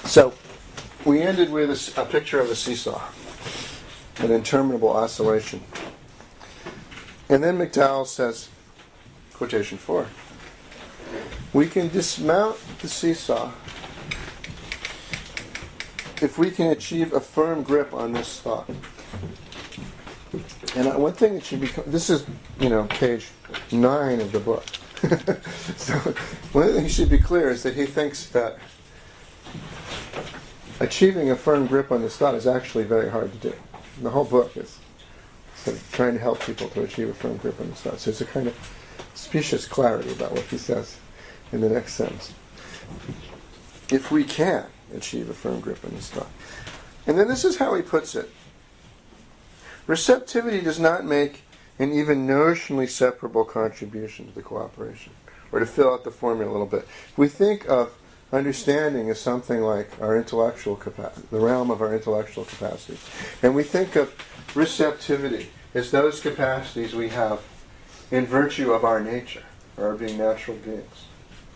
So, we ended with a picture of a seesaw, an interminable oscillation. And then McDowell says, quotation 4, we can dismount the seesaw if we can achieve a firm grip on this thought. And one thing that should be, this is, page 9 of the book. So, one thing that should be clear is that he thinks that achieving a firm grip on this thought is actually very hard to do. The whole book is sort of trying to help people to achieve a firm grip on this thought. So there's a kind of specious clarity about what he says in the next sentence. If we can achieve a firm grip on this thought. And then this is how he puts it. Receptivity does not make an even notionally separable contribution to the cooperation. Or to fill out the formula a little bit. We think of understanding as something like our intellectual capacity, the realm of our intellectual capacity. And we think of receptivity as those capacities we have in virtue of our nature, or our being natural beings.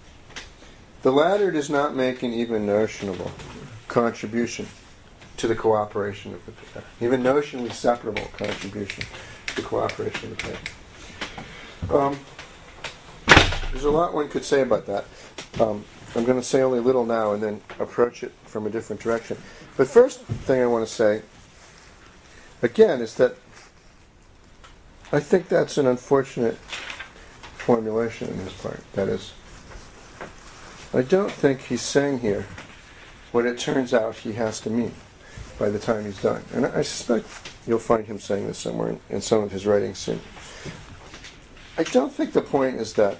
The latter does not make an even notionable contribution to the cooperation of the pair. Even notionally separable contribution to the cooperation of the pair. There's a lot one could say about that. I'm going to say only a little now and then approach it from a different direction. But first thing I want to say, again, is that I think that's an unfortunate formulation on his part. That is, I don't think he's saying here what it turns out he has to mean by the time he's done. And I suspect you'll find him saying this somewhere in some of his writings soon. I don't think the point is that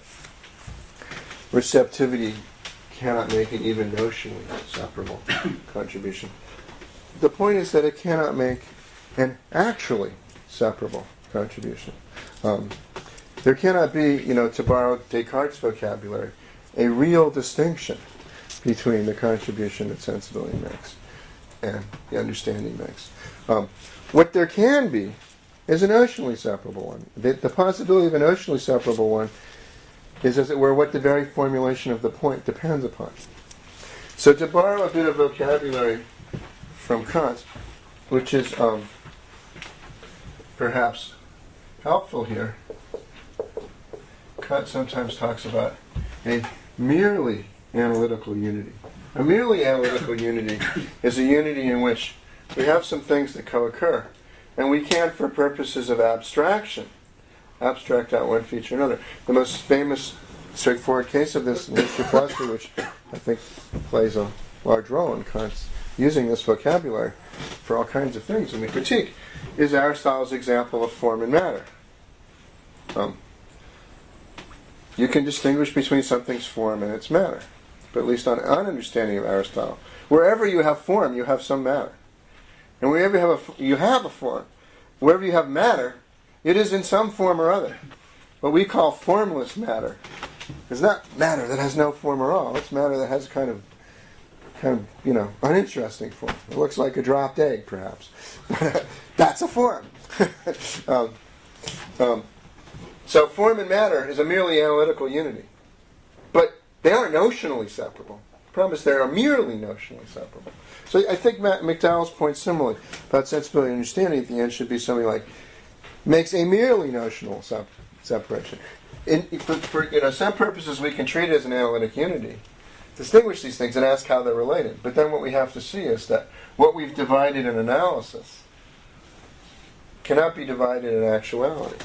receptivity cannot make an even notionally separable contribution. The point is that it cannot make an actually separable contribution. There cannot be, to borrow Descartes' vocabulary, a real distinction between the contribution that sensibility makes and the understanding makes. What there can be is a notionally separable one. The possibility of a notionally separable one is, as it were, what the very formulation of the point depends upon. So to borrow a bit of vocabulary from Kant, which is perhaps helpful here, Kant sometimes talks about a merely analytical unity. A merely analytical unity is a unity in which we have some things that co-occur, and we can, for purposes of abstraction, abstract out one feature or another. The most famous, straightforward case of this in history of philosophy, which I think plays a large role in Kant's using this vocabulary for all kinds of things in the critique, is Aristotle's example of form and matter. You can distinguish between something's form and its matter, but at least on an understanding of Aristotle. Wherever you have form, you have some matter. And wherever you have a form, wherever you have matter, it is in some form or other. What we call formless matter is not matter that has no form at all. It's matter that has a kind of uninteresting form. It looks like a dropped egg, perhaps. That's a form. So form and matter is a merely analytical unity. But they are notionally separable. The problem is they are merely notionally separable. So I think McDowell's point similarly about sensibility and understanding at the end should be something like, makes a merely notional separation. For some purposes we can treat it as an analytic unity, distinguish these things and ask how they're related. But then what we have to see is that what we've divided in analysis cannot be divided in actuality.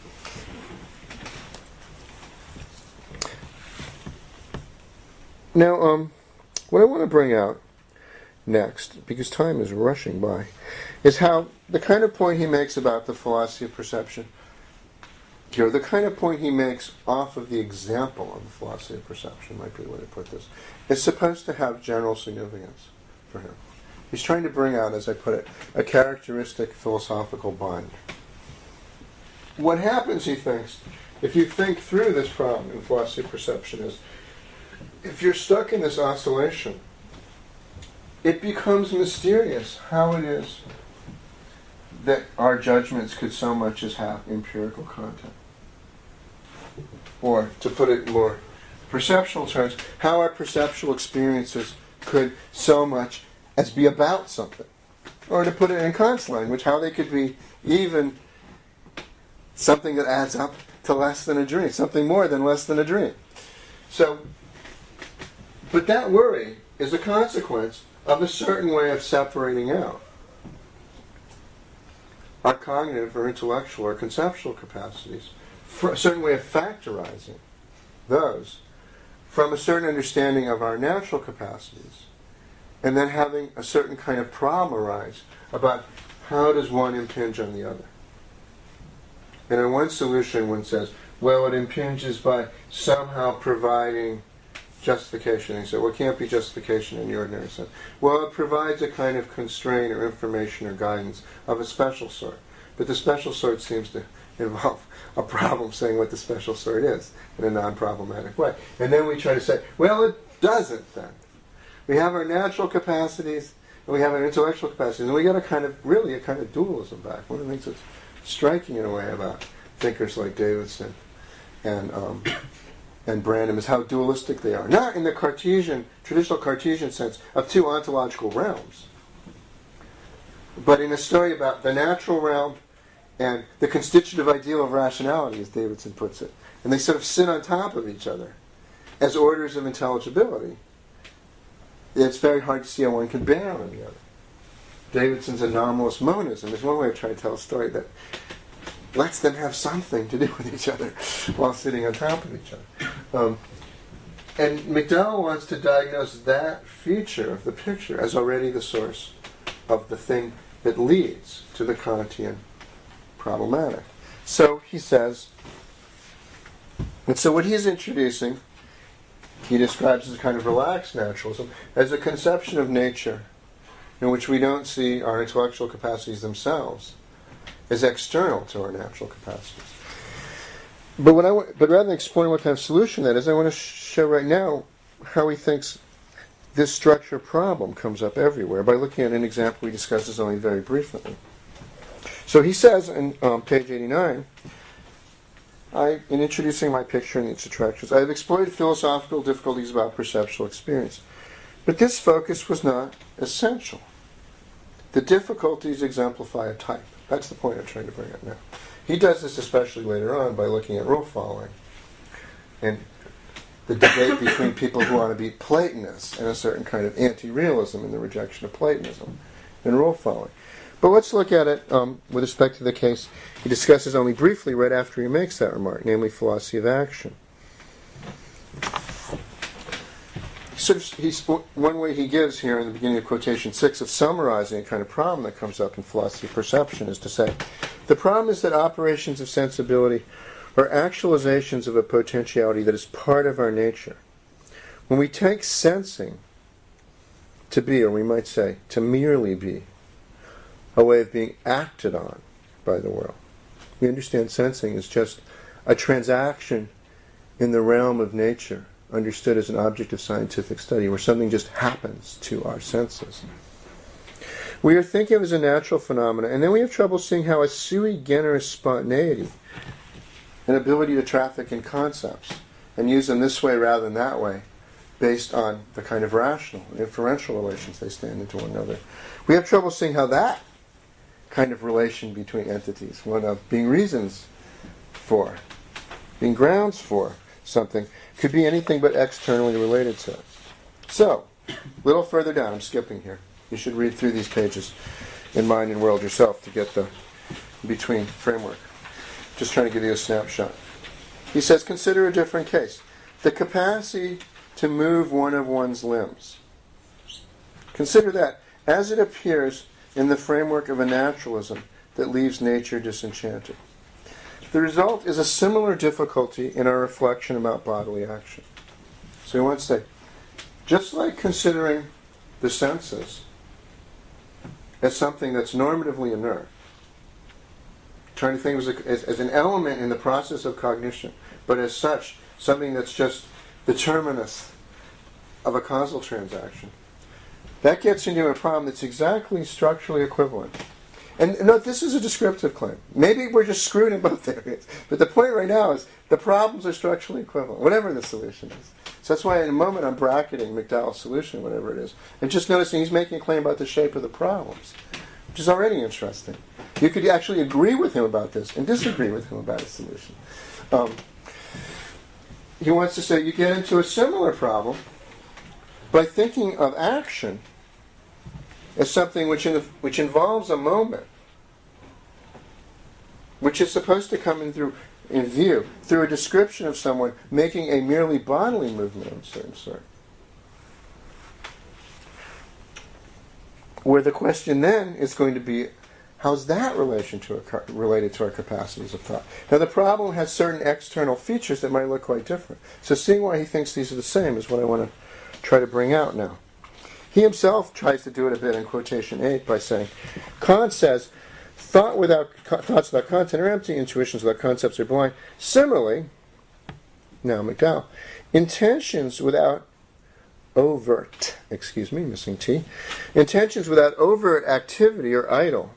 Now, what I want to bring out next, because time is rushing by, is how the kind of point he makes about the philosophy of perception, here, the kind of point he makes off of the example of the philosophy of perception, might be the way to put this, is supposed to have general significance for him. He's trying to bring out, as I put it, a characteristic philosophical bond. What happens, he thinks, if you think through this problem in philosophy of perception is, if you're stuck in this oscillation, it becomes mysterious how it is that our judgments could so much as have empirical content. Or, to put it in more perceptual terms, how our perceptual experiences could so much as be about something. Or to put it in Kant's language, how they could be even something that adds up to less than a dream, something more than less than a dream. So, but that worry is a consequence of a certain way of separating out our cognitive or intellectual or conceptual capacities, for a certain way of factorizing those from a certain understanding of our natural capacities, and then having a certain kind of problem arise about how does one impinge on the other. And in one solution, one says, well, it impinges by somehow providing justification. And you say, well, it can't be justification in the ordinary sense. Well, it provides a kind of constraint or information or guidance of a special sort. But the special sort seems to involve a problem saying what the special sort is in a non-problematic way. And then we try to say, well, it doesn't then. We have our natural capacities, and we have our intellectual capacities, and we get a kind of dualism back. One of the things that's striking in a way about thinkers like Davidson and Branham is how dualistic they are. Not in the traditional Cartesian sense of two ontological realms, but in a story about the natural realm and the constitutive ideal of rationality, as Davidson puts it. And they sort of sit on top of each other as orders of intelligibility. It's very hard to see how one can bear on the other. Davidson's anomalous monism is one way of trying to tell a story that lets them have something to do with each other while sitting on top of each other. And McDowell wants to diagnose that feature of the picture as already the source of the thing that leads to the Kantian problematic. So he says, and so what he's introducing, he describes as a kind of relaxed naturalism, as a conception of nature in which we don't see our intellectual capacities themselves as external to our natural capacities. But rather than exploring what kind of solution that is, I want to show right now how he thinks this structure problem comes up everywhere by looking at an example we discussed only very briefly. So he says in page 89, in introducing my picture and its attractions, I have explored philosophical difficulties about perceptual experience. But this focus was not essential. The difficulties exemplify a type. That's the point I'm trying to bring up now. He does this especially later on by looking at rule following and the debate between people who want to be Platonists and a certain kind of anti-realism in the rejection of Platonism and rule following. But let's look at it with respect to the case he discusses only briefly right after he makes that remark, namely philosophy of action. One way he gives here in the beginning of quotation 6 of summarizing a kind of problem that comes up in philosophy of perception is to say, the problem is that operations of sensibility are actualizations of a potentiality that is part of our nature. When we take sensing to be, or we might say, to merely be, a way of being acted on by the world, we understand sensing is just a transaction in the realm of nature, understood as an object of scientific study, where something just happens to our senses. We are thinking of it as a natural phenomena, and then we have trouble seeing how a sui generis spontaneity, an ability to traffic in concepts, and use them this way rather than that way, based on the kind of rational, inferential relations they stand into one another. We have trouble seeing how that kind of relation between entities, one of being reasons for, being grounds for something, could be anything but externally related to it. So, a little further down, I'm skipping here. You should read through these pages in Mind and World yourself to get the between framework. Just trying to give you a snapshot. He says, consider a different case. The capacity to move one of one's limbs. Consider that as it appears in the framework of a naturalism that leaves nature disenchanted. The result is a similar difficulty in our reflection about bodily action. So he wants to say, just like considering the senses as something that's normatively inert, trying to think of it as an element in the process of cognition, but as such, something that's just the terminus of a causal transaction, that gets into a problem that's exactly structurally equivalent. And note, this is a descriptive claim. Maybe we're just screwed in both areas. But the point right now is the problems are structurally equivalent, whatever the solution is. So that's why in a moment I'm bracketing McDowell's solution, whatever it is. And just noticing he's making a claim about the shape of the problems, which is already interesting. You could actually agree with him about this and disagree with him about his solution. He wants to say you get into a similar problem by thinking of action as something which involves a moment, which is supposed to come in view through a description of someone making a merely bodily movement of a certain sort. Where the question then is going to be, how's that related to our capacities of thought? Now the problem has certain external features that might look quite different. So seeing why he thinks these are the same is what I want to try to bring out now. He himself tries to do it a bit in quotation 8 by saying, Kant says, thoughts without content are empty, intuitions without concepts are blind. Similarly, now McDowell, intentions without overt, missing T, intentions without overt activity are idle.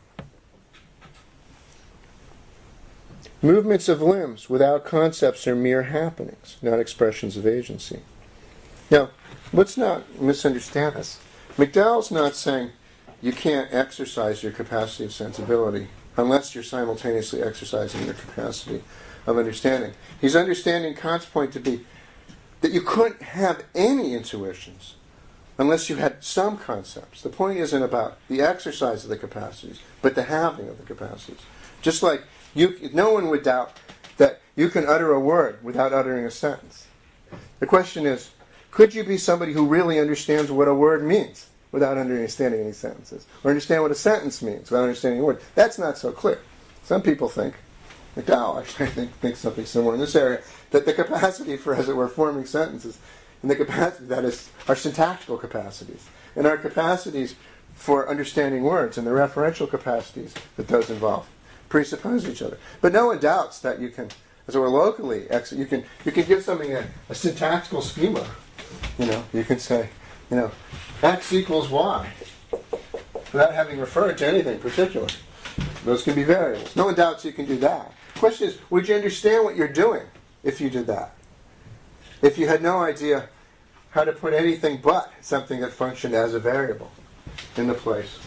Movements of limbs without concepts are mere happenings, not expressions of agency. Now, let's not misunderstand this. McDowell's not saying you can't exercise your capacity of sensibility unless you're simultaneously exercising your capacity of understanding. He's understanding Kant's point to be that you couldn't have any intuitions unless you had some concepts. The point isn't about the exercise of the capacities, but the having of the capacities. Just like no one would doubt that you can utter a word without uttering a sentence. The question is, could you be somebody who really understands what a word means without understanding any sentences? Or understand what a sentence means without understanding a word? That's not so clear. Some people think, McDowell actually thinks something similar in this area, that the capacity for, as it were, forming sentences, and the capacity, that is, our syntactical capacities, and our capacities for understanding words, and the referential capacities that those involve, presuppose each other. But no one doubts that you can, as it were, locally, you can give something a syntactical schema. You can say, X equals Y, without having referred to anything particular. Those can be variables. No one doubts you can do that. The question is, would you understand what you're doing if you did that? If you had no idea how to put anything but something that functioned as a variable in the place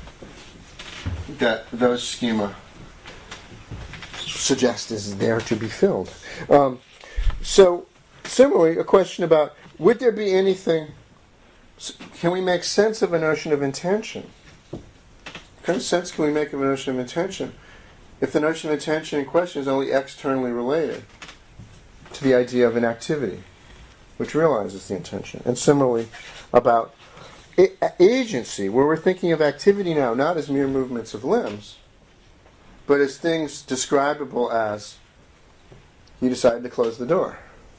that those schema suggest is there to be filled. So, similarly, a question about, would there be anything, can we make sense of a notion of intention? What kind of sense can we make of a notion of intention if the notion of intention in question is only externally related to the idea of an activity which realizes the intention? And similarly, about agency, where we're thinking of activity now not as mere movements of limbs, but as things describable as you decided to close the door.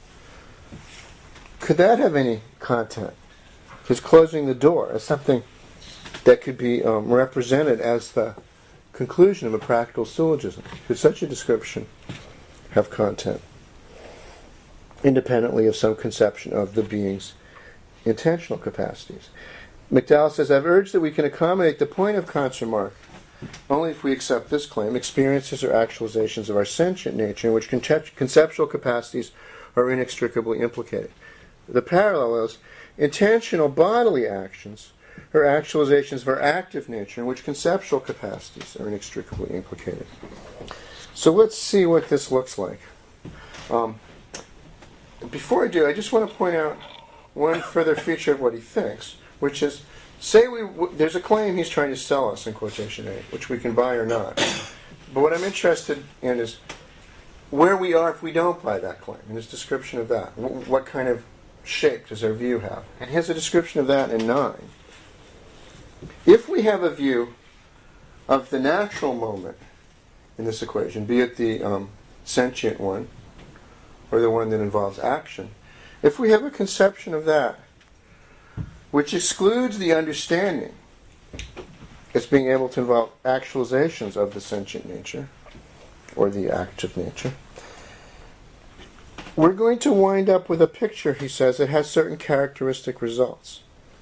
Could that have any content? Because closing the door is something that could be represented as the conclusion of a practical syllogism. Could such a description have content independently of some conception of the being's intentional capacities? McDowell says, I've urged that we can accommodate the point of Kant's remark only if we accept this claim: experiences or actualizations of our sentient nature in which conceptual capacities are inextricably implicated. The parallel is intentional bodily actions or actualizations of our active nature in which conceptual capacities are inextricably implicated. So let's see what this looks like. Before I do, I just want to point out one further feature of what he thinks, which is, say there's a claim he's trying to sell us in quotation 8, which we can buy or not. But what I'm interested in is where we are if we don't buy that claim, and his description of that. What kind of shape does our view have? And he has a description of that in 9. If we have a view of the natural moment in this equation, be it the sentient one or the one that involves action, if we have a conception of that which excludes the understanding as being able to involve actualizations of the sentient nature or the active nature, we're going to wind up with a picture, he says, that has certain characteristic results.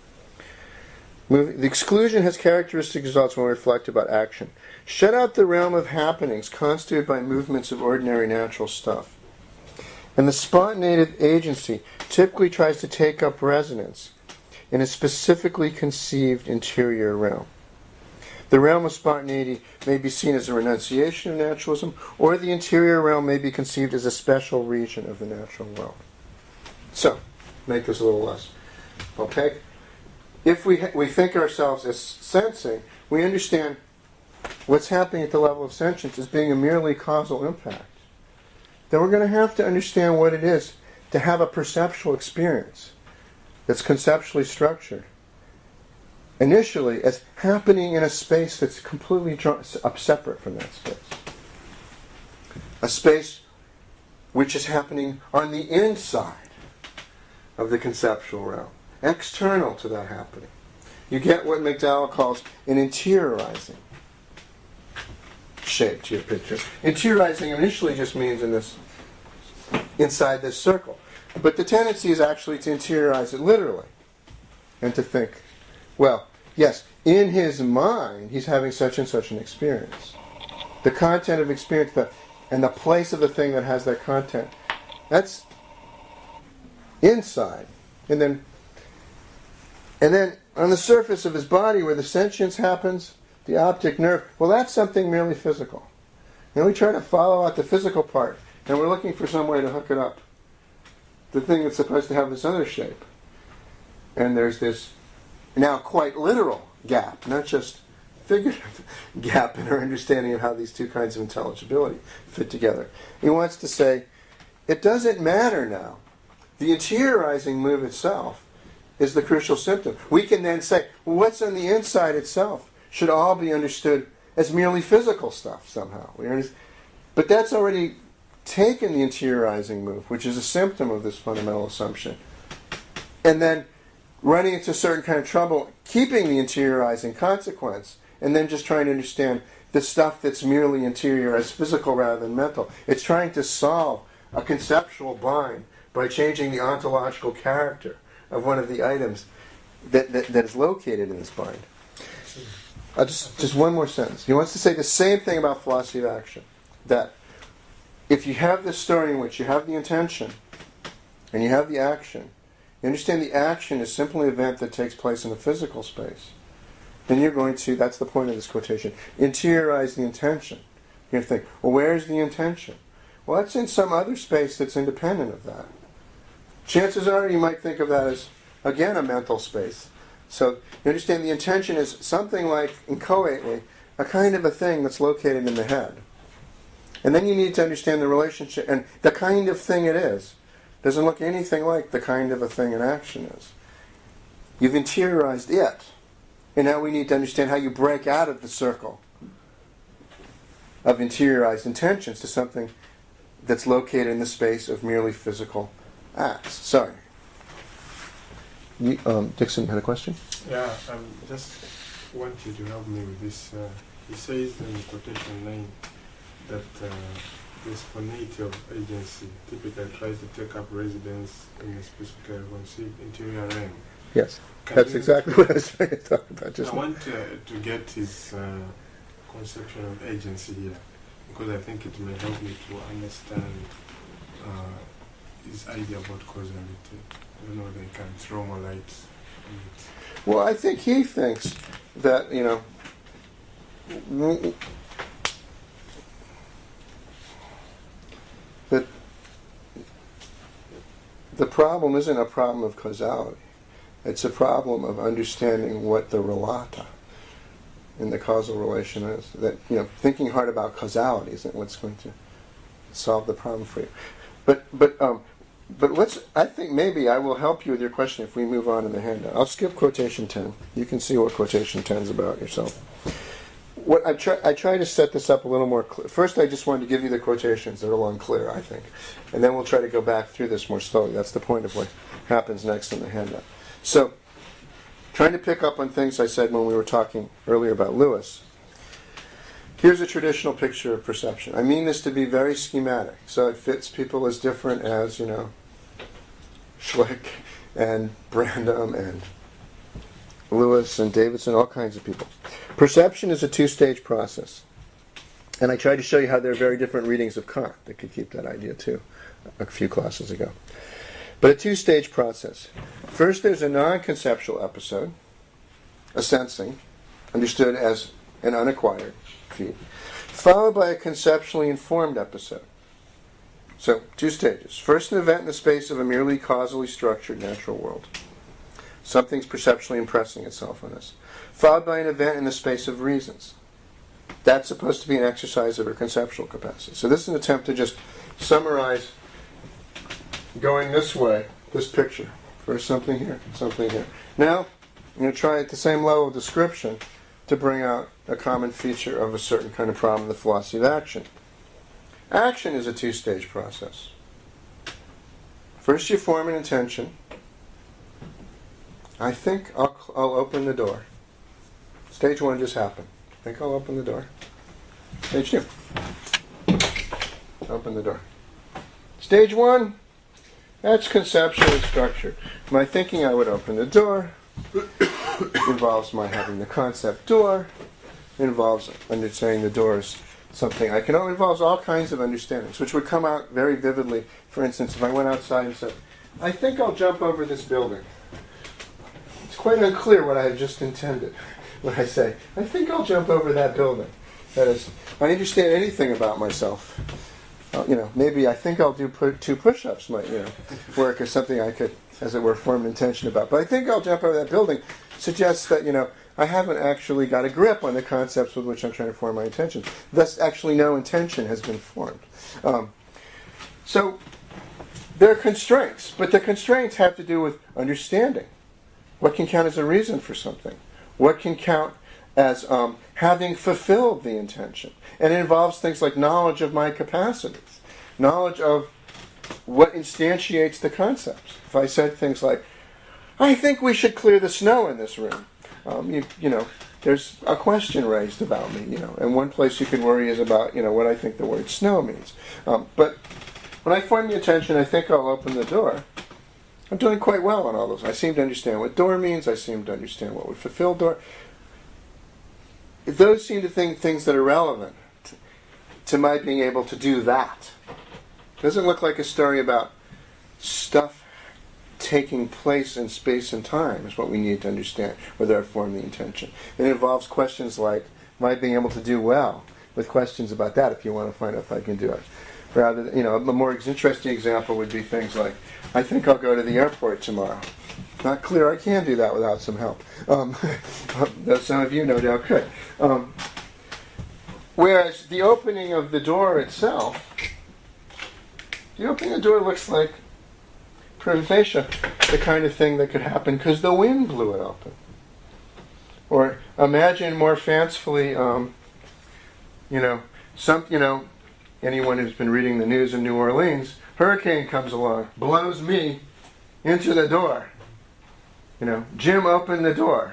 The exclusion has characteristic results when we reflect about action. Shut out the realm of happenings constituted by movements of ordinary natural stuff, And the spontaneous agency typically tries to take up residence in a specifically conceived interior realm. The realm of spontaneity may be seen as a renunciation of naturalism, or the interior realm may be conceived as a special region of the natural world. So, make this a little less opaque. If we think ourselves as sensing, we understand what's happening at the level of sentience as being a merely causal impact. Then we're going to have to understand what it is to have a perceptual experience that's conceptually structured, initially as happening in a space that's completely separate from that space. A space which is happening on the inside of the conceptual realm, external to that happening. You get what McDowell calls an interiorizing shape to your picture. Interiorizing initially just means inside this circle. But the tendency is actually to interiorize it literally and to think, well, yes, in his mind he's having such and such an experience. The content of experience and the place of the thing that has that content, that's inside. And then on the surface of his body where the sentience happens, the optic nerve, well, that's something merely physical. And we try to follow out the physical part, and we're looking for some way to hook it up. The thing that's supposed to have this other shape. And there's this now quite literal gap, not just figurative gap in our understanding of how these two kinds of intelligibility fit together. He wants to say, it doesn't matter now. The interiorizing move itself is the crucial symptom. We can then say, well, what's on the inside itself should all be understood as merely physical stuff somehow. But that's already taken the interiorizing move, which is a symptom of this fundamental assumption, and then running into a certain kind of trouble keeping the interiorizing consequence, and then just trying to understand the stuff that's merely interior as physical rather than mental. It's trying to solve a conceptual bind by changing the ontological character of one of the items that is located in this bind. Just one more sentence. He wants to say the same thing about philosophy of action. That if you have this story in which you have the intention and you have the action, you understand the action is simply an event that takes place in a physical space, then you're going to, that's the point of this quotation, interiorize the intention. You're going to think, well, where's the intention? Well, that's in some other space that's independent of that. Chances are you might think of that as, again, a mental space. So you understand the intention is something like, inchoately, a kind of a thing that's located in the head. And then you need to understand the relationship, and the kind of thing it is doesn't look anything like the kind of a thing an action is. You've interiorized it. And now we need to understand how you break out of the circle of interiorized intentions to something that's located in the space of merely physical acts. Sorry. Dixon had a question? Yeah, just want you to help me with this. He says in the quotation line that the spontaneity of agency typically tries to take up residence in a specifically conceived interior realm. Yes, that's exactly what I was trying to talk about just now. I want to get his conception of agency here, because I think it may help me to understand his idea about causality. I don't know whether he can throw more light on it. Well, I think he thinks that, that the problem isn't a problem of causality. It's a problem of understanding what the relata in the causal relation is. That, thinking hard about causality isn't what's going to solve the problem for you. But I think maybe I will help you with your question if we move on in the handout. I'll skip quotation 10. You can see what quotation 10 is about yourself. What I try to set this up a little more clear. First, I just wanted to give you the quotations. They're a little unclear, I think. And then we'll try to go back through this more slowly. That's the point of what happens next in the handout. So, trying to pick up on things I said when we were talking earlier about Lewis. Here's a traditional picture of perception. I mean this to be very schematic, so it fits people as different as, Schlick and Brandom and Lewis and Davidson, all kinds of people. Perception is a two-stage process. And I tried to show you how there are very different readings of Kant that could keep that idea too, a few classes ago. But a two-stage process. First, there's a non-conceptual episode, a sensing, understood as an unacquired feed, followed by a conceptually informed episode. So, two stages. First, an event in the space of a merely causally structured natural world. Something's perceptually impressing itself on us. Followed by an event in the space of reasons. That's supposed to be an exercise of our conceptual capacity. So this is an attempt to just summarize going this way, this picture. First something here, something here. Now, I'm going to try at the same level of description to bring out a common feature of a certain kind of problem in the philosophy of action. Action is a two-stage process. First you form an intention. I think I'll open the door. Stage one just happened. I think I'll open the door. Stage two. Open the door. Stage one, that's conceptually structured. My thinking I would open the door involves my having the concept door, involves understanding the door is something I can know, involves all kinds of understandings, which would come out very vividly. For instance, if I went outside and said, I think I'll jump over this building. It's quite unclear what I had just intended when I say, I think I'll jump over that building. That is, if I understand anything about myself, maybe I think I'll do two push-ups might, work or something I could, as it were, form an intention about. But I think I'll jump over that building suggests that, I haven't actually got a grip on the concepts with which I'm trying to form my intention. Thus, actually no intention has been formed. So, there are constraints, but the constraints have to do with understanding. What can count as a reason for something? What can count as having fulfilled the intention? And it involves things like knowledge of my capacities, knowledge of what instantiates the concepts. If I said things like, I think we should clear the snow in this room, there's a question raised about me, and one place you can worry is about, what I think the word snow means. But when I form the intention, I think I'll open the door. I'm doing quite well on all those. I seem to understand what door means. I seem to understand what would fulfill door. Those seem to think things that are relevant to my being able to do that. It doesn't look like a story about stuff taking place in space and time is what we need to understand, whether I form the intention. It involves questions like, am I being able to do well? With questions about that if you want to find out if I can do it. Rather than, a more interesting example would be things like, I think I'll go to the airport tomorrow. Not clear I can do that without some help. Though some of you no doubt could. Whereas the opening of the door itself, the opening of the door looks like, prima facie, the kind of thing that could happen because the wind blew it open. Or imagine more fancifully, anyone who's been reading the news in New Orleans, hurricane comes along, blows me into the door. Jim opened the door.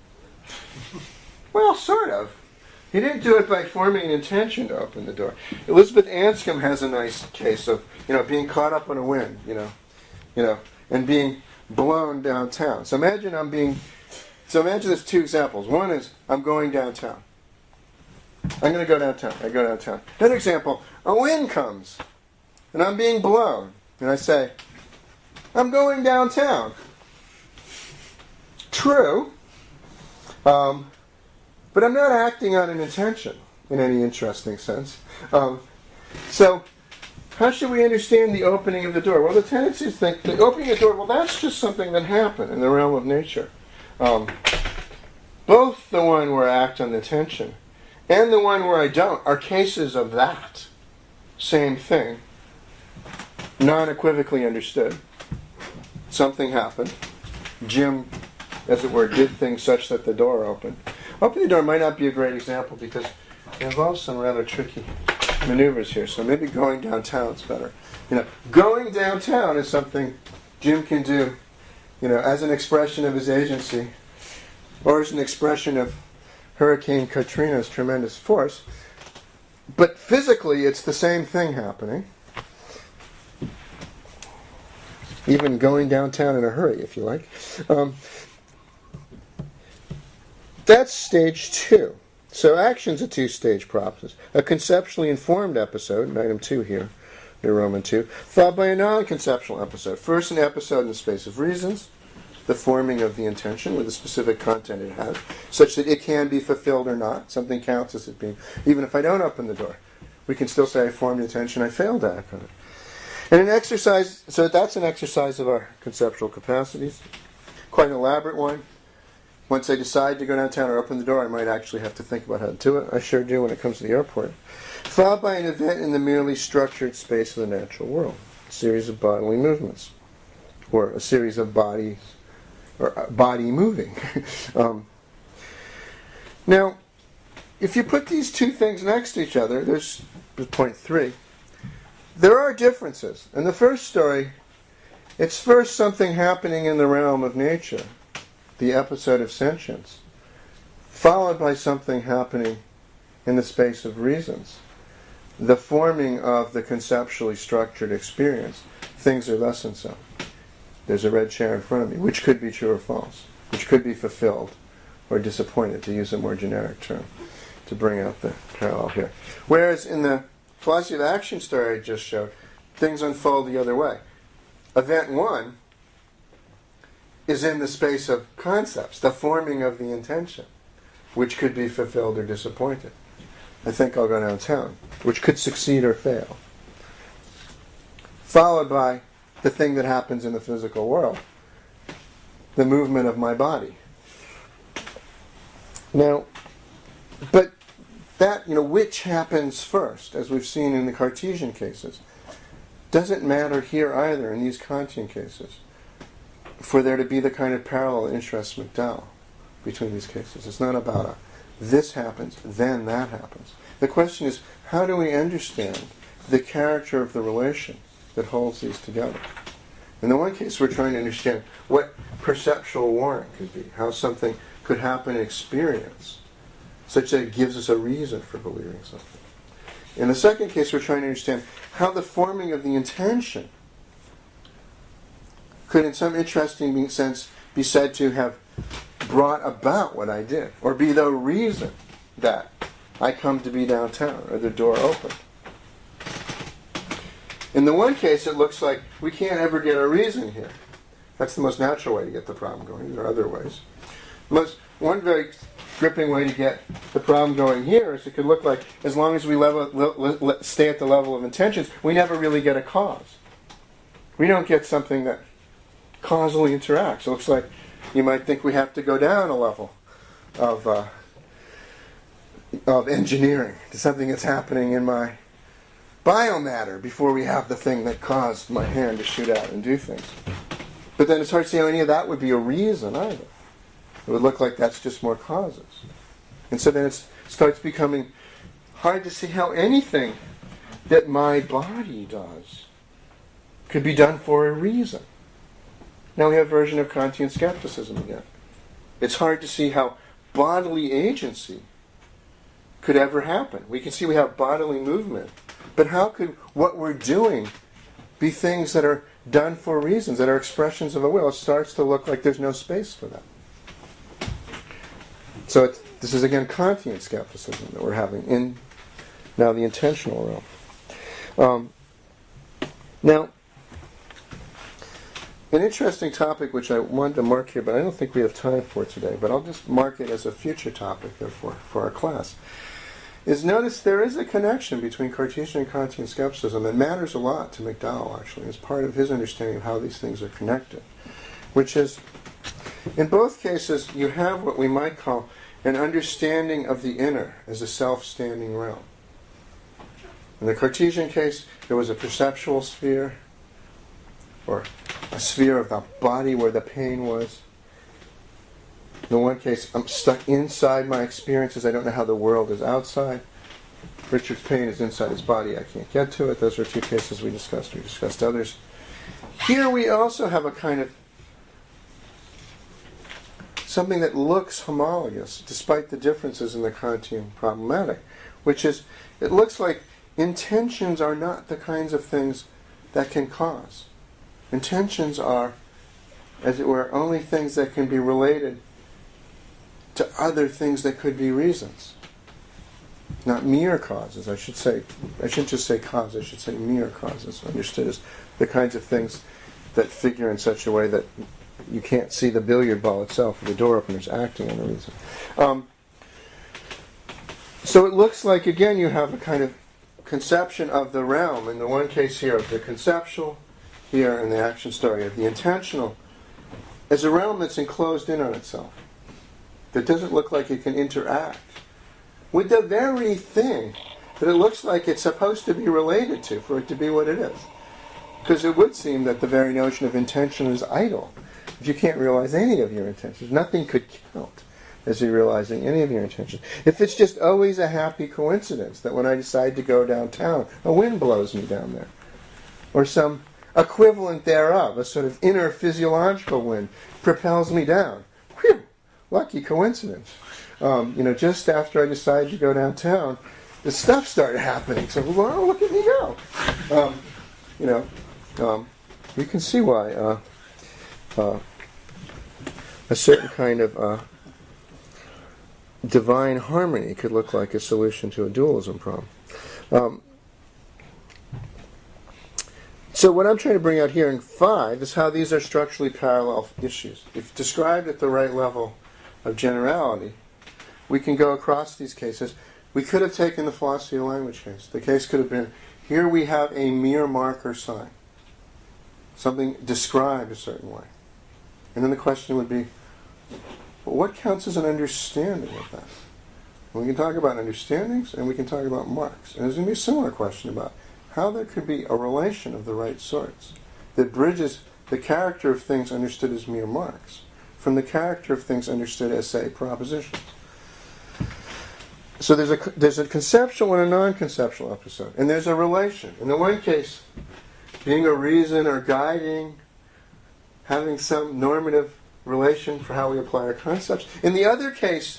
Well, sort of. He didn't do it by forming an intention to open the door. Elizabeth Anscombe has a nice case of, being caught up in a wind, and being blown downtown. So imagine there's two examples. One is, I'm going downtown. I'm going to go downtown. I go downtown. Another example, a wind comes, and I'm being blown. And I say, I'm going downtown. True, but I'm not acting on an intention in any interesting sense. So, how should we understand the opening of the door? Well, the tendencies think the opening of the door, that's just something that happened in the realm of nature. Both the one where I act on the intention and the one where I don't are cases of that same thing, non-equivocally understood. Something happened. Jim, as it were, did things such that the door opened. Opening the door might not be a great example because it involves some rather tricky maneuvers here, so maybe going downtown is better. Going downtown is something Jim can do, as an expression of his agency, or as an expression of Hurricane Katrina's tremendous force. But physically, it's the same thing happening. Even going downtown in a hurry, if you like. That's stage two. So action's a two-stage process. A conceptually informed episode, in item 2 here, Roman 2, followed by a non-conceptual episode. First, an episode in the space of reasons, the forming of the intention with the specific content it has, such that it can be fulfilled or not. Something counts as it being, even if I don't open the door. We can still say I formed the intention, I failed to act on it. And an exercise, so that's an exercise of our conceptual capacities. Quite an elaborate one. Once I decide to go downtown or open the door, I might actually have to think about how to do it. I sure do when it comes to the airport. Followed by an event in the merely structured space of the natural world. A series of bodily movements. Or a series of bodies, or body moving. Now, if you put these two things next to each other, there's point 3. There are differences. In the first story, it's first something happening in the realm of nature, the episode of sentience, followed by something happening in the space of reasons, the forming of the conceptually structured experience. Things are thus and so. There's a red chair in front of me, which could be true or false, which could be fulfilled or disappointed, to use a more generic term, to bring out the parallel here. Whereas in the philosophy of action story I just showed, things unfold the other way. Event 1 is in the space of concepts, the forming of the intention, which could be fulfilled or disappointed. I think I'll go downtown, which could succeed or fail. Followed by the thing that happens in the physical world, the movement of my body. Now, but that, which happens first, as we've seen in the Cartesian cases, doesn't matter here either in these Kantian cases, for there to be the kind of parallel that interests McDowell between these cases. It's not about this happens, then that happens. The question is, how do we understand the character of the relation that holds these together? In the one case, we're trying to understand what perceptual warrant could be, how something could happen in experience, such that it gives us a reason for believing something. In the second case, we're trying to understand how the forming of the intention could, in some interesting sense, be said to have brought about what I did, or be the reason that I come to be downtown, or the door opened. In the one case, it looks like we can't ever get a reason here. That's the most natural way to get the problem going. There are other ways. One very gripping way to get the problem going here is it could look like, as long as we stay at the level of intentions, we never really get a cause. We don't get something that causally interacts. It looks like you might think we have to go down a level of engineering to something that's happening in my biomatter before we have the thing that caused my hand to shoot out and do things. But then it's hard to see how any of that would be a reason either. It would look like that's just more causes. And so then it starts becoming hard to see how anything that my body does could be done for a reason. Now we have a version of Kantian skepticism again. It's hard to see how bodily agency could ever happen. We can see we have bodily movement, but how could what we're doing be things that are done for reasons, that are expressions of a will? It starts to look like there's no space for that. So this is again Kantian skepticism that we're having in now the intentional realm. Now, an interesting topic which I wanted to mark here, but I don't think we have time for today, but I'll just mark it as a future topic, therefore, for our class, is notice there is a connection between Cartesian and Kantian skepticism that matters a lot to McDowell, actually, as part of his understanding of how these things are connected, which is, in both cases, you have what we might call an understanding of the inner as a self-standing realm. In the Cartesian case, there was a perceptual sphere, or a sphere of the body where the pain was. In one case, I'm stuck inside my experiences. I don't know how the world is outside. Richard's pain is inside his body. I can't get to it. Those are two cases we discussed. We discussed others. Here we also have a kind of something that looks homologous, despite the differences in the Kantian problematic, which is, it looks like intentions are not the kinds of things that can cause. Intentions are, as it were, only things that can be related to other things that could be reasons. not mere causes. I shouldn't just say cause, I should say mere causes, understood as the kinds of things that figure in such a way that you can't see the billiard ball itself or the door openers acting on the reason. So it looks like, again, you have a kind of conception of the realm, in the one case here of the conceptual, here in the action story of the intentional, as a realm that's enclosed in on itself, that doesn't look like it can interact with the very thing that it looks like it's supposed to be related to for it to be what it is. Because it would seem that the very notion of intention is idle. If you can't realize any of your intentions, nothing could count as you realizing any of your intentions. If it's just always a happy coincidence that when I decide to go downtown, a wind blows me down there, or some equivalent thereof, a sort of inner physiological wind, propels me down. Whew, lucky coincidence. Just after I decided to go downtown, the stuff started happening. So, well, look at me go. You can see why a certain kind of divine harmony could look like a solution to a dualism problem. So what I'm trying to bring out here in 5 is how these are structurally parallel issues. If described at the right level of generality, we can go across these cases. We could have taken the philosophy of language case. The case could have been, here we have a mere marker sign, something described a certain way. And then the question would be, well, what counts as an understanding of that? And we can talk about understandings and we can talk about marks. And there's going to be a similar question about how there could be a relation of the right sorts that bridges the character of things understood as mere marks from the character of things understood as, say, propositions. So there's a conceptual and a non-conceptual episode. And there's a relation. In the one case, being a reason or guiding, having some normative relation for how we apply our concepts. In the other case,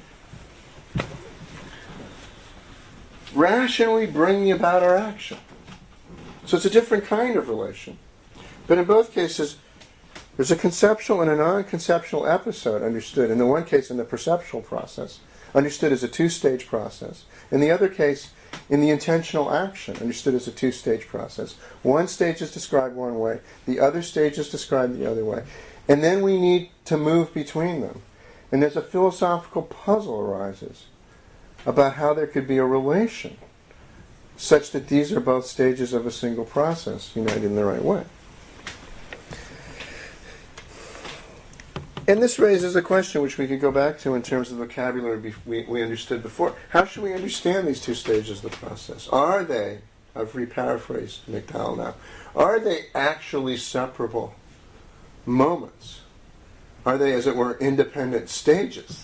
rationally bringing about our action. So it's a different kind of relation. But in both cases, there's a conceptual and a non-conceptual episode understood. In the one case, in the perceptual process, understood as a 2-stage process. In the other case, in the intentional action, understood as a 2-stage process. One stage is described one way, the other stage is described the other way. And then we need to move between them. And there's a philosophical puzzle arises about how there could be a relation such that these are both stages of a single process united in the right way. And this raises a question which we could go back to in terms of the vocabulary we understood before. How should we understand these 2 stages of the process? Are they, I've reparaphrased McDowell now, are they actually separable moments? Are they, as it were, independent stages?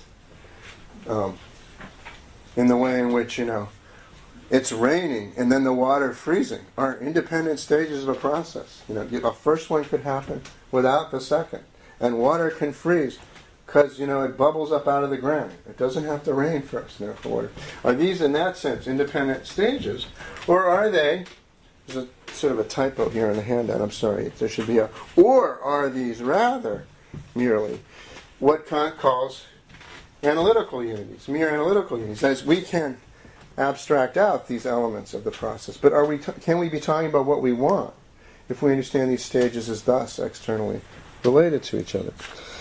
In the way in which, it's raining and then the water freezing are independent stages of a process. A first one could happen without the second. And water can freeze because, it bubbles up out of the ground. It doesn't have to rain first for water. Are these, in that sense, independent stages? Or are they, there's a sort of a typo here in the handout, I'm sorry, there should be or are these rather merely what Kant calls analytical unities, mere analytical unities? That is, we can abstract out these elements of the process, but can we be talking about what we want if we understand these stages as thus externally related to each other?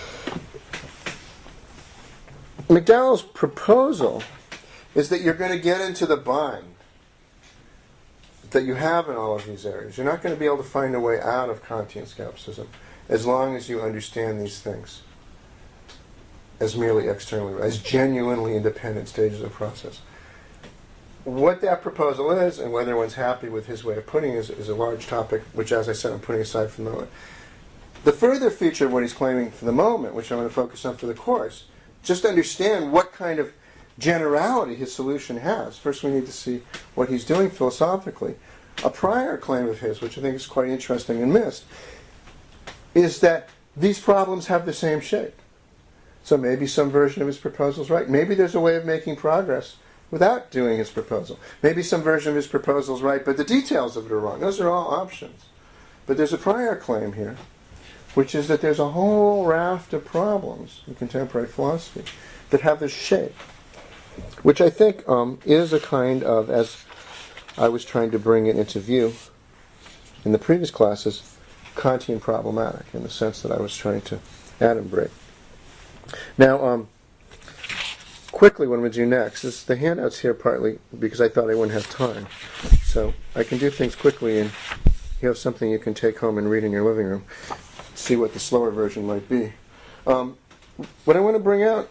McDowell's proposal is that you're going to get into the bind that you have in all of these areas. You're not going to be able to find a way out of Kantian skepticism as long as you understand these things as merely externally, as genuinely independent stages of process. What that proposal is, and whether one's happy with his way of putting it, is a large topic, which, as I said, I'm putting aside for the moment. The further feature of what he's claiming for the moment, which I'm going to focus on for the course, just to understand what kind of generality his solution has. First we need to see what he's doing philosophically. A prior claim of his, which I think is quite interesting and missed, is that these problems have the same shape. So maybe some version of his proposal is right. Maybe there's a way of making progress without doing his proposal. Maybe some version of his proposal is right, but the details of it are wrong. Those are all options. But there's a prior claim here, which is that there's a whole raft of problems in contemporary philosophy that have this shape. which I think is a kind of, as I was trying to bring it into view in the previous classes, Kantian problematic, in the sense that I was trying to adumbrate. Now, quickly, what I'm going to do next is the handouts here, partly because I thought I wouldn't have time. So I can do things quickly, and you have something you can take home and read in your living room, see what the slower version might be. What I want to bring out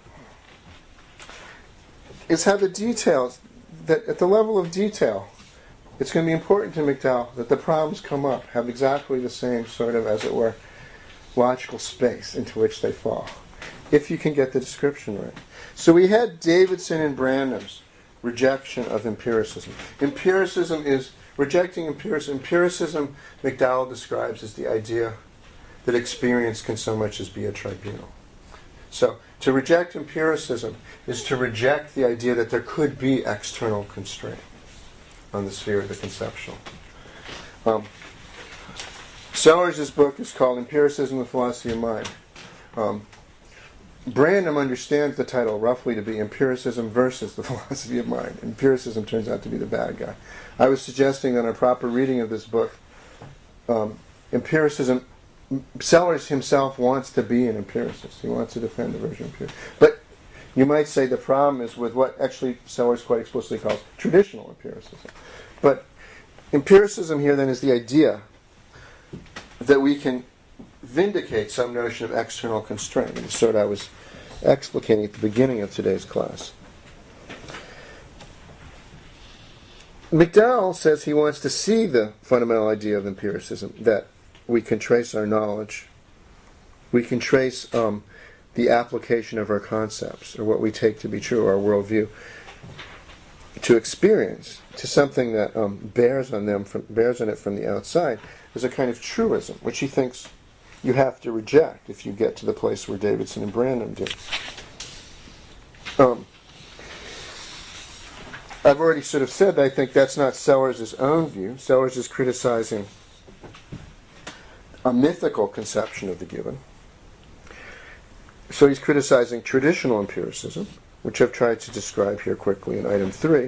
is how the details, that at the level of detail, it's going to be important to McDowell that the problems come up have exactly the same sort of, as it were, logical space into which they fall, if you can get the description right. So we had Davidson and Branham's rejection of empiricism. Empiricism is rejecting empiricism. Empiricism, McDowell describes as the idea that experience can so much as be a tribunal. So to reject empiricism is to reject the idea that there could be external constraint on the sphere of the conceptual. Sellers' book is called Empiricism, the Philosophy of Mind. Branham understands the title roughly to be Empiricism versus the Philosophy of Mind. Empiricism turns out to be the bad guy. I was suggesting that a proper reading of this book, empiricism, Sellers himself wants to be an empiricist. He wants to defend the version of empiricism. But you might say the problem is with what actually Sellers quite explicitly calls traditional empiricism. But empiricism here then is the idea that we can vindicate some notion of external constraint, the sort I was explicating at the beginning of today's class. McDowell says he wants to see the fundamental idea of empiricism, that we can trace our knowledge, we can trace the application of our concepts, or what we take to be true, our worldview, to experience, to something that bears on it from the outside, as a kind of truism, which he thinks you have to reject if you get to the place where Davidson and Branham do. I've already sort of said that I think that's not Sellers' own view. Sellers is criticizing a mythical conception of the given. So he's criticizing traditional empiricism, which I've tried to describe here quickly in item 3.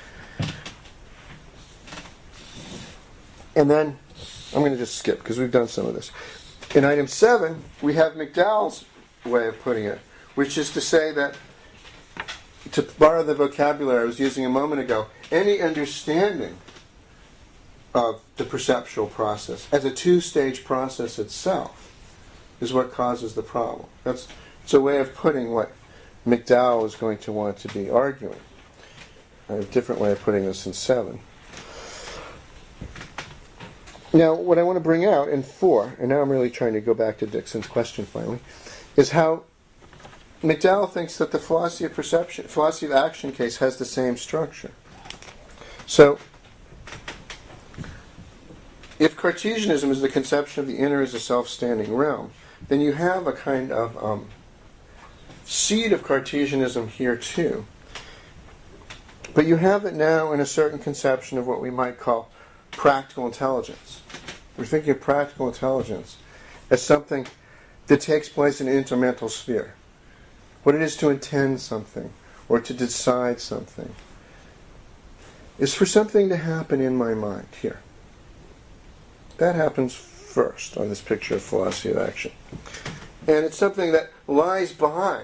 And then, I'm going to just skip because we've done some of this. In item 7, we have McDowell's way of putting it, which is to say that, to borrow the vocabulary I was using a moment ago, any understanding of the perceptual process as a two-stage process itself is what causes the problem. It's a way of putting what McDowell is going to want to be arguing. I have a different way of putting this in 7. Now, what I want to bring out in 4, and now I'm really trying to go back to Dixon's question finally, is how McDowell thinks that the philosophy of perception, philosophy of action case has the same structure. So, if Cartesianism is the conception of the inner as a self-standing realm, then you have a kind of seed of Cartesianism here too. But you have it now in a certain conception of what we might call practical intelligence. We're thinking of practical intelligence as something that takes place in an intermental sphere. What it is to intend something or to decide something is for something to happen in my mind here. That happens first on this picture of philosophy of action. And it's something that lies behind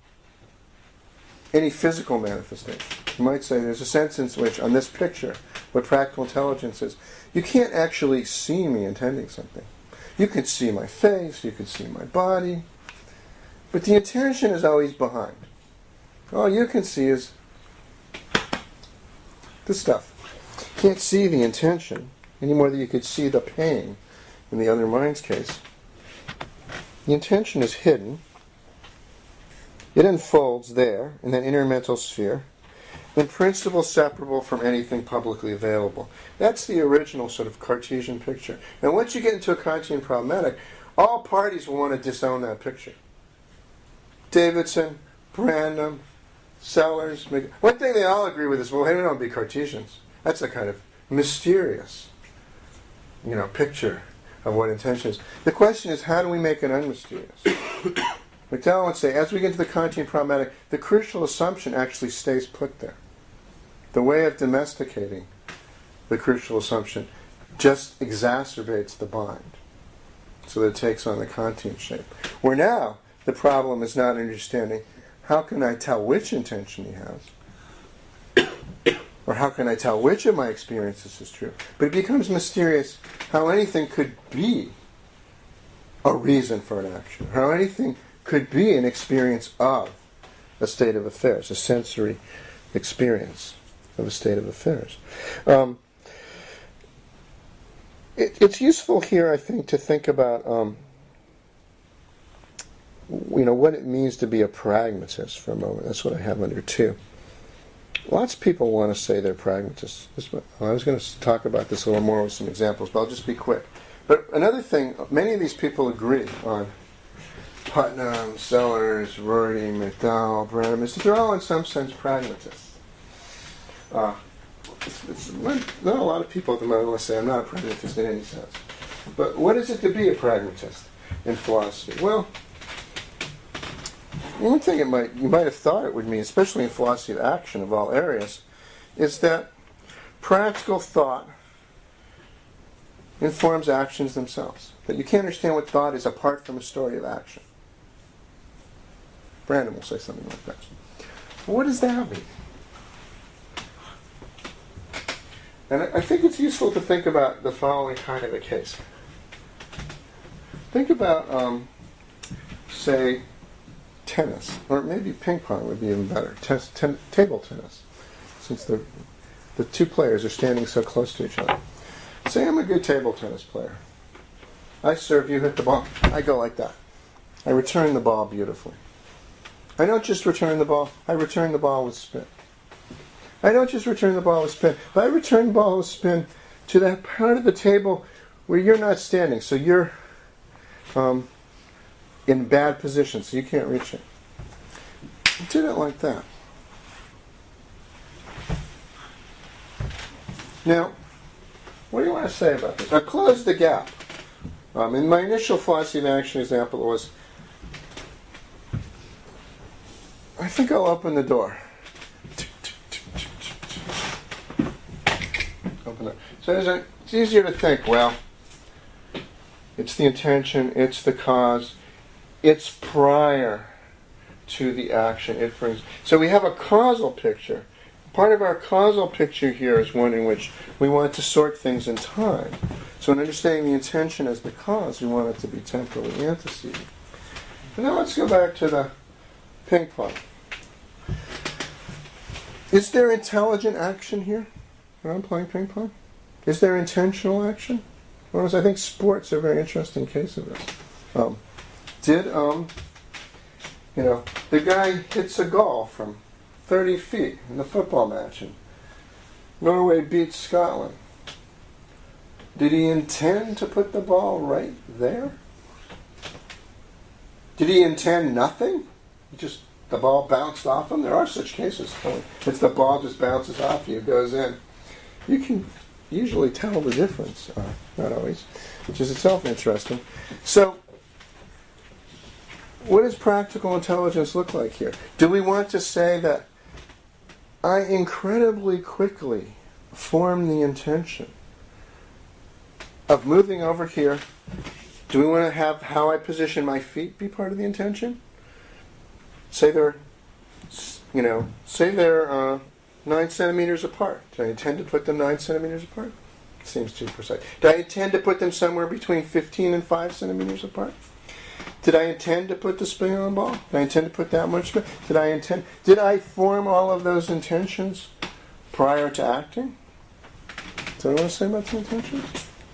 any physical manifestation. You might say there's a sense in which, on this picture, what practical intelligence is, you can't actually see me intending something. You can see my face, you can see my body, but the intention is always behind. All you can see is the stuff. You can't see the intention any more than you could see the pain in the other mind's case. The intention is hidden. It unfolds there, in that inner mental sphere, in principle separable from anything publicly available. That's the original sort of Cartesian picture. And once you get into a Kantian problematic, all parties will want to disown that picture. Davidson, Branham, Sellers. One thing they all agree with is, well, they don't be Cartesians. That's a kind of mysterious, picture of what intention is. The question is, how do we make it unmysterious? McDowell would say, as we get into the Kantian problematic, the crucial assumption actually stays put there. The way of domesticating the crucial assumption just exacerbates the bind, so that it takes on the Kantian shape. Where now, the problem is not understanding, how can I tell which intention he has? Or how can I tell which of my experiences is true? But it becomes mysterious how anything could be a reason for an action, how anything could be an experience of a state of affairs, a sensory experience of a state of affairs. It's useful here, I think, to think about what it means to be a pragmatist for a moment. That's what I have under 2. Lots of people want to say they're pragmatists. I was going to talk about this a little more with some examples, but I'll just be quick. But another thing, many of these people agree on Putnam, Sellers, Rorty, McDowell, Branham, is that they're all in some sense pragmatists. Not a lot of people at the moment want to say, I'm not a pragmatist in any sense. But what is it to be a pragmatist in philosophy? Well, one thing you might have thought it would mean, especially in philosophy of action of all areas, is that practical thought informs actions themselves. That you can't understand what thought is apart from a story of action. Brandon will say something like that. What does that mean? And I think it's useful to think about the following kind of a case. Think about, say, tennis, or maybe ping pong would be even better. Table tennis, since the two players are standing so close to each other. Say I'm a good table tennis player. I serve, you hit the ball. I go like that. I return the ball beautifully. I don't just return the ball, I return the ball with spin. I don't just return the ball with spin, but I return the ball with spin to that part of the table where you're not standing, so you're in bad position, so you can't reach it. I did it like that. Now, what do you want to say about this? I closed the gap. In my initial philosophy of action example, it was, I think I'll open the door. Open it. So it's easier to think, well, it's the intention, it's the cause, it's prior to the action it brings. So we have a causal picture. Part of our causal picture here is one in which we want to sort things in time. So in understanding the intention as the cause, we want it to be temporally antecedent. And now let's go back to the ping pong. Is there intelligent action here when I'm playing ping pong? Is there intentional action? Whereas I think sports are a very interesting case of this. The guy hits a goal from 30 feet in the football match and Norway beats Scotland. Did he intend to put the ball right there? Did he intend nothing? The ball bounced off him? There are such cases. It's the ball just bounces off you, goes in. You can usually tell the difference. Not always, which is itself interesting. So, what does practical intelligence look like here? Do we want to say that I incredibly quickly form the intention of moving over here? Do we want to have how I position my feet be part of the intention? Say they're 9 centimeters apart. Do I intend to put them 9 centimeters apart? Seems too precise. Do I intend to put them somewhere between 15 and 5 centimeters apart? Did I intend to put the spin on the ball? Did I intend to put that much spin? Did I form all of those intentions prior to acting? Is that what I want to say about the intentions?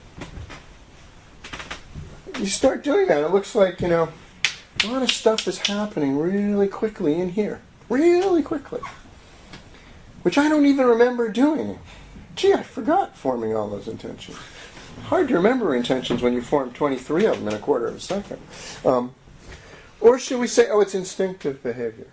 You start doing that, it looks like, a lot of stuff is happening really quickly in here. Really quickly. Which I don't even remember doing. Gee, I forgot forming all those intentions. Hard to remember intentions when you form 23 of them in a quarter of a second. Or should we say, it's instinctive behavior.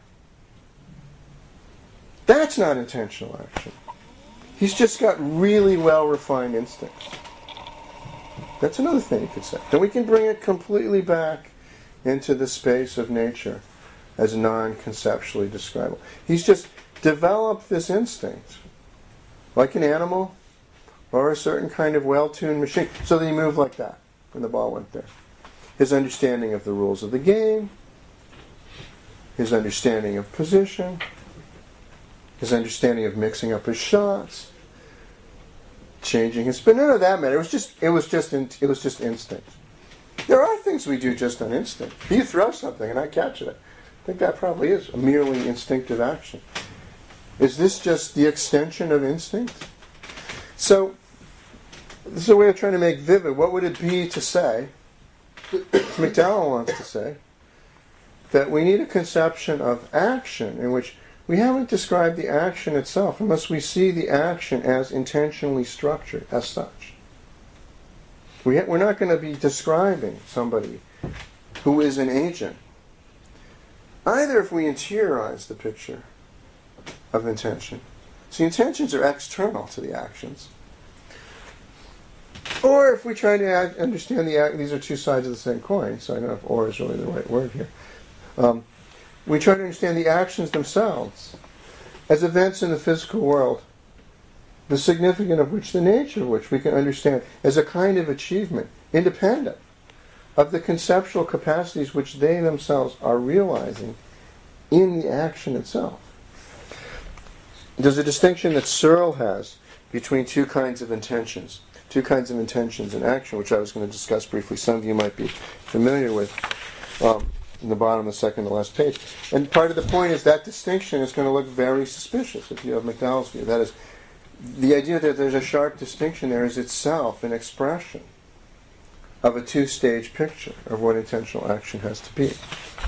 That's not intentional action. He's just got really well-refined instincts. That's another thing you could say. Then we can bring it completely back into the space of nature as non-conceptually describable. He's just developed this instinct, like an animal or a certain kind of well-tuned machine, so that he moved like that when the ball went there. His understanding of the rules of the game, his understanding of position, his understanding of mixing up his shots, changing his spin. None of that mattered. It was just instinct. There are things we do just on instinct. You throw something and I catch it. I think that probably is a merely instinctive action. Is this just the extension of instinct? So, this is a way of trying to make vivid. What would it be to say, McDowell wants to say, that we need a conception of action in which we haven't described the action itself unless we see the action as intentionally structured as such. We're not going to be describing somebody who is an agent, either if we interiorize the picture of intention. So intentions are external to the actions. Or if we try to understand these are two sides of the same coin, so I don't know if or is really the right word here. We try to understand the actions themselves as events in the physical world, the significance of which, the nature of which we can understand as a kind of achievement, independent of the conceptual capacities which they themselves are realizing in the action itself. There's a distinction that Searle has between two kinds of intentions in action, which I was going to discuss briefly. Some of you might be familiar with. In the bottom of the second to last page. And part of the point is that distinction is going to look very suspicious if you have McDowell's view. That is, the idea that there's a sharp distinction there is itself an expression of a two-stage picture of what intentional action has to be.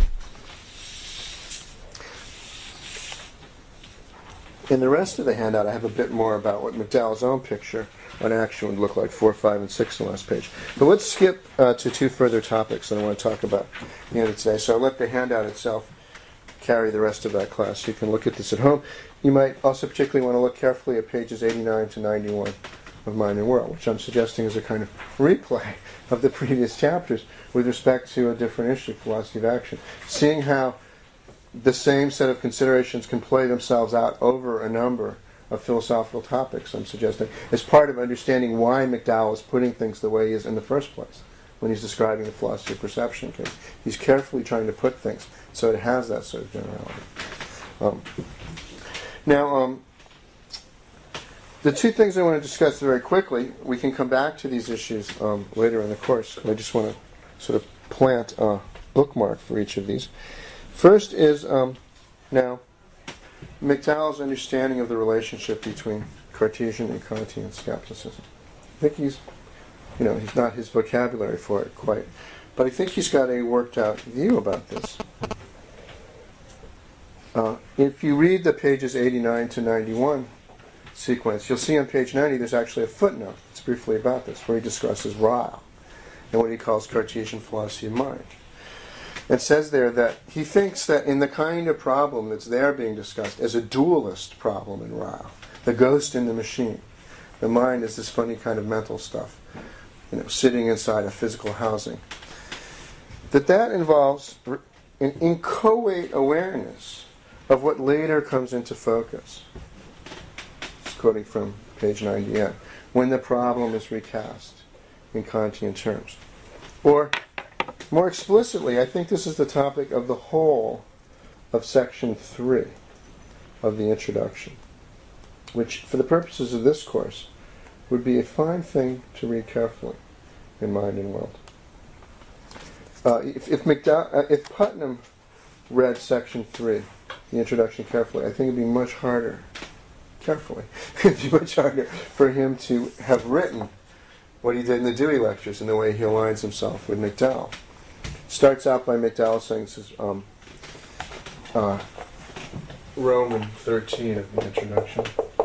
In the rest of the handout, I have a bit more about what McDowell's own picture on action would look like, 4, 5, and 6 on the last page. But let's skip to two further topics that I want to talk about at the end of today. So I'll let the handout itself carry the rest of that class. You can look at this at home. You might also particularly want to look carefully at pages 89 to 91 of Mind and World, which I'm suggesting is a kind of replay of the previous chapters with respect to a different issue, philosophy of action. Seeing how the same set of considerations can play themselves out over a number of philosophical topics, I'm suggesting, as part of understanding why McDowell is putting things the way he is in the first place when he's describing the philosophy of perception case. He's carefully trying to put things so it has that sort of generality. Now, the two things I want to discuss very quickly, we can come back to these issues later in the course. I just want to sort of plant a bookmark for each of these. First is, now, McDowell's understanding of the relationship between Cartesian and Kantian skepticism. I think he's not his vocabulary for it quite, but I think he's got a worked out view about this. If you read the pages 89 to 91 sequence, you'll see on page 90 there's actually a footnote. It's briefly about this, where he discusses Ryle and what he calls Cartesian philosophy of mind. It says there that he thinks that in the kind of problem that's there being discussed as a dualist problem in Ryle, the ghost in the machine, the mind is this funny kind of mental stuff, sitting inside a physical housing, that involves an inchoate awareness of what later comes into focus. It's quoting from page 98, when the problem is recast in Kantian terms. Or, more explicitly, I think this is the topic of the whole of section 3 of the introduction, which, for the purposes of this course, would be a fine thing to read carefully in Mind and World. If Putnam read section 3, the introduction, carefully, I think it'd be much harder, it'd be much harder for him to have written what he did in the Dewey Lectures and the way he aligns himself with McDowell. Starts out by McDowell saying this is Roman 13 of the introduction.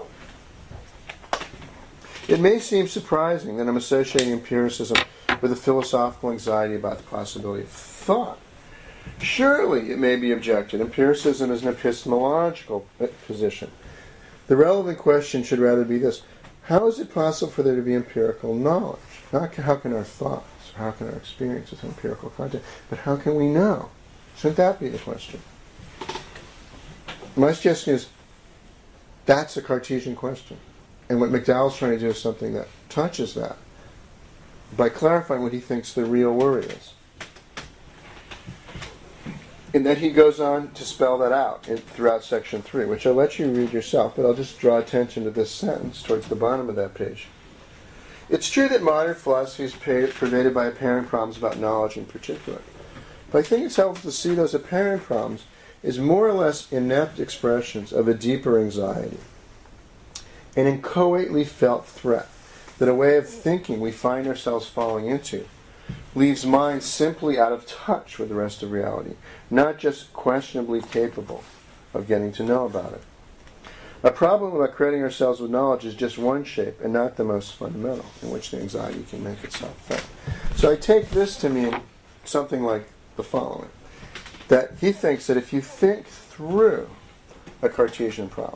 It may seem surprising that I'm associating empiricism with a philosophical anxiety about the possibility of thought. Surely, it may be objected, empiricism is an epistemological position. The relevant question should rather be this: how is it possible for there to be empirical knowledge? Not how can our thoughts or how can our experience with empirical content, but how can we know? Shouldn't that be the question? My suggestion is that's a Cartesian question. And what McDowell's trying to do is something that touches that by clarifying what he thinks the real worry is. And then he goes on to spell that out throughout section 3, which I'll let you read yourself, but I'll just draw attention to this sentence towards the bottom of that page. It's true that modern philosophy is pervaded by apparent problems about knowledge in particular. But I think it's helpful to see those apparent problems as more or less inept expressions of a deeper anxiety, an inchoately felt threat that a way of thinking we find ourselves falling into leaves minds simply out of touch with the rest of reality, not just questionably capable of getting to know about it. A problem about crediting ourselves with knowledge is just one shape and not the most fundamental in which the anxiety can make itself felt. So I take this to mean something like the following, that he thinks that if you think through a Cartesian problem,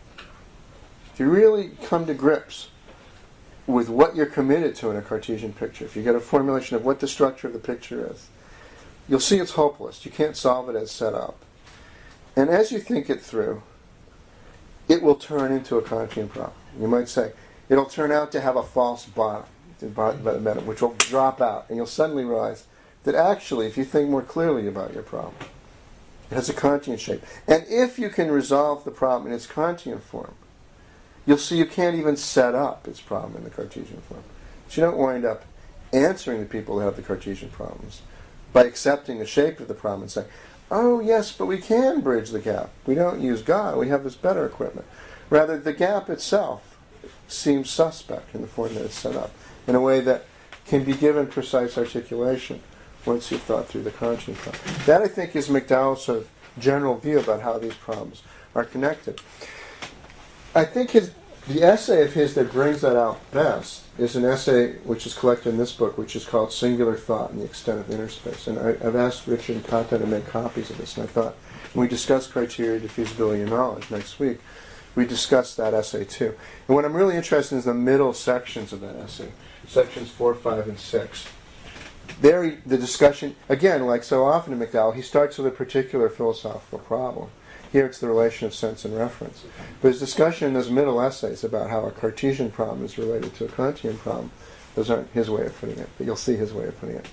if you really come to grips with what you're committed to in a Cartesian picture, if you get a formulation of what the structure of the picture is, you'll see it's hopeless. You can't solve it as set up. And as you think it through, it will turn into a Kantian problem. You might say, it'll turn out to have a false bottom, which will drop out, and you'll suddenly realize that actually, if you think more clearly about your problem, it has a Kantian shape. And if you can resolve the problem in its Kantian form, you'll see you can't even set up its problem in the Cartesian form. So you don't wind up answering the people who have the Cartesian problems by accepting the shape of the problem and saying, oh yes, but we can bridge the gap. We don't use God, we have this better equipment. Rather, the gap itself seems suspect in the form that it's set up, in a way that can be given precise articulation once you've thought through the Kantian problem. That, I think, is McDowell's sort of general view about how these problems are connected. I think the essay of his that brings that out best is an essay which is collected in this book, which is called Singular Thought and the Extent of Inner Space. And I've asked Richard and Kata to make copies of this, and I thought when we discuss criteria, diffusibility, and knowledge next week, we discuss that essay too. And what I'm really interested in is the middle sections of that essay, sections 4, 5, and 6. There, the discussion, again, like so often in McDowell, he starts with a particular philosophical problem. Here it's the relation of sense and reference. But his discussion in those middle essays about how a Cartesian problem is related to a Kantian problem, those aren't his way of putting it, but you'll see his way of putting it,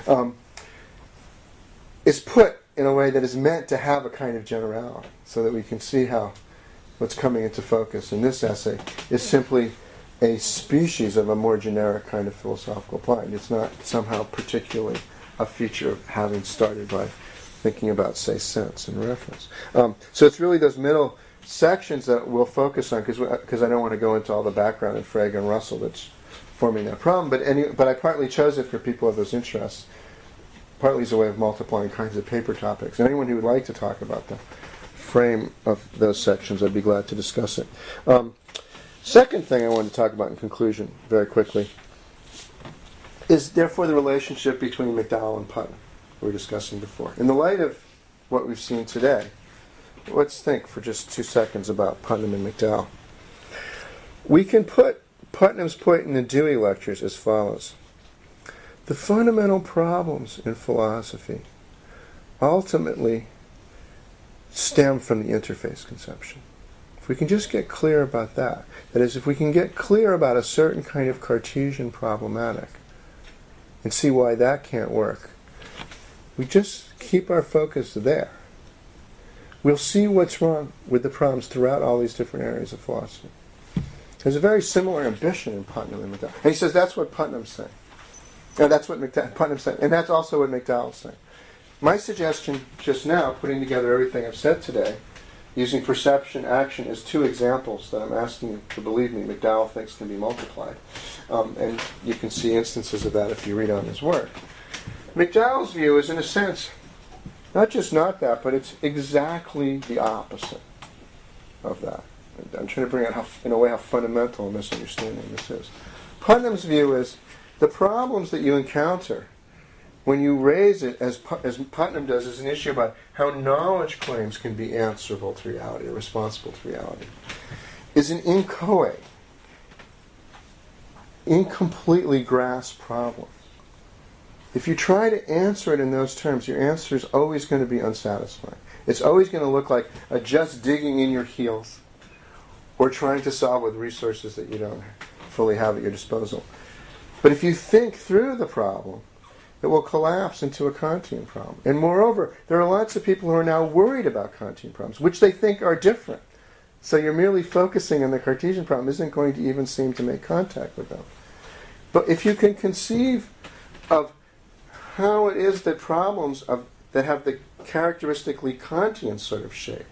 is put in a way that is meant to have a kind of generality, so that we can see how what's coming into focus in this essay is simply a species of a more generic kind of philosophical applying. It's not somehow particularly a feature of having started by thinking about, say, sense and reference. So it's really those middle sections that we'll focus on, because I don't want to go into all the background in Frege and Russell that's forming that problem, but I partly chose it for people of those interests, partly as a way of multiplying kinds of paper topics. And anyone who would like to talk about the frame of those sections, I'd be glad to discuss it. Second thing I want to talk about in conclusion, very quickly, is therefore the relationship between McDowell and Putnam we were discussing before. In the light of what we've seen today, let's think for just 2 seconds about Putnam and McDowell. We can put Putnam's point in the Dewey lectures as follows. The fundamental problems in philosophy ultimately stem from the interface conception. If we can just get clear about that, that is, if we can get clear about a certain kind of Cartesian problematic and see why that can't work, we just keep our focus there, we'll see what's wrong with the problems throughout all these different areas of philosophy. There's a very similar ambition in Putnam and McDowell. And he says that's what Putnam's saying. And that's what Putnam's saying. And that's also what McDowell's saying. My suggestion just now, putting together everything I've said today, using perception, action as 2 examples that I'm asking you to believe me McDowell thinks can be multiplied. And you can see instances of that if you read on his work. McDowell's view is, in a sense, not just not that, but it's exactly the opposite of that. I'm trying to bring out, in a way, how fundamental a misunderstanding this is. Putnam's view is the problems that you encounter when you raise it, as Putnam does, as an issue about how knowledge claims can be answerable to reality, or responsible to reality, is an incompletely grasped problem. if you try to answer it in those terms, your answer is always going to be unsatisfying. It's always going to look like just digging in your heels or trying to solve with resources that you don't fully have at your disposal. But if you think through the problem, it will collapse into a Kantian problem. And moreover, there are lots of people who are now worried about Kantian problems, which they think are different. So you're merely focusing on the Cartesian problem isn't going to even seem to make contact with them. But if you can conceive of how it is that problems that have the characteristically Kantian sort of shape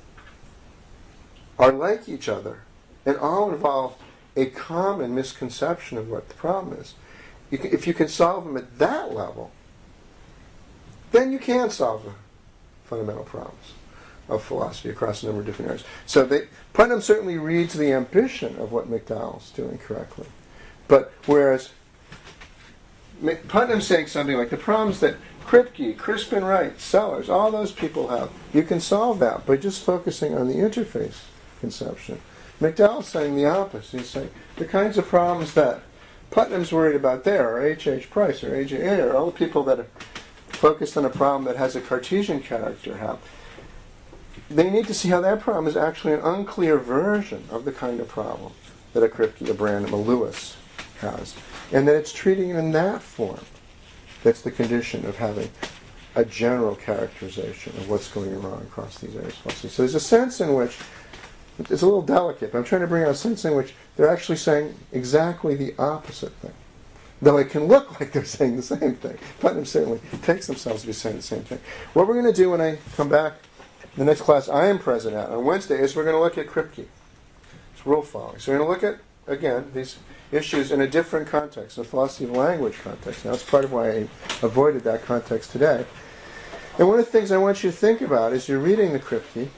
are like each other and all involve a common misconception of what the problem is, if you can solve them at that level, then you can solve the fundamental problems of philosophy across a number of different areas. So Putnam certainly reads the ambition of what McDowell's doing correctly. But whereas Putnam's saying something like the problems that Kripke, Crispin Wright, Sellers, all those people have, you can solve that by just focusing on the interface conception. McDowell's saying the opposite. He's saying the kinds of problems that Putnam's worried about there, or H.H. Price, or A.J. Ayer, all the people that are focused on a problem that has a Cartesian character have, they need to see how that problem is actually an unclear version of the kind of problem that a Kripke, a Branham, a Lewis has, and that it's treating it in that form. That's the condition of having a general characterization of what's going wrong across these areas. So there's a sense in which, it's a little delicate, but I'm trying to bring out a sense in which they're actually saying exactly the opposite thing. Though it can look like they're saying the same thing. Putnam certainly takes themselves to be saying the same thing. What we're going to do when I come back in the next class I am present at on Wednesday is we're going to look at Kripke. It's rule following. So we're going to look at, again, these issues in a different context, a philosophy of language context. Now, that's part of why I avoided that context today. And one of the things I want you to think about as you're reading the Kripke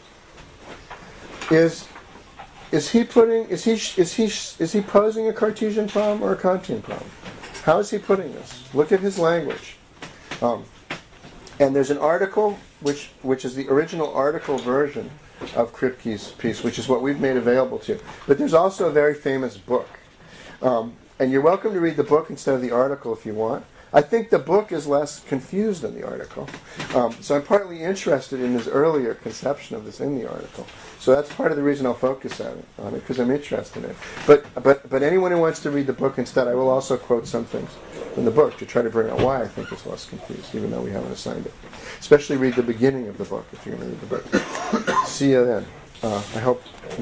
is he posing a Cartesian problem or a Kantian problem? How is he putting this? Look at his language. And there's an article which is the original article version of Kripke's piece, which is what we've made available to you. But there's also a very famous book. And you're welcome to read the book instead of the article if you want. I think the book is less confused than the article. So I'm partly interested in his earlier conception of this in the article. So that's part of the reason I'll focus on it, because I'm interested in it. But anyone who wants to read the book instead, I will also quote some things from the book to try to bring out why I think it's less confused, even though we haven't assigned it. Especially read the beginning of the book if you're going to read the book. See you then. I hope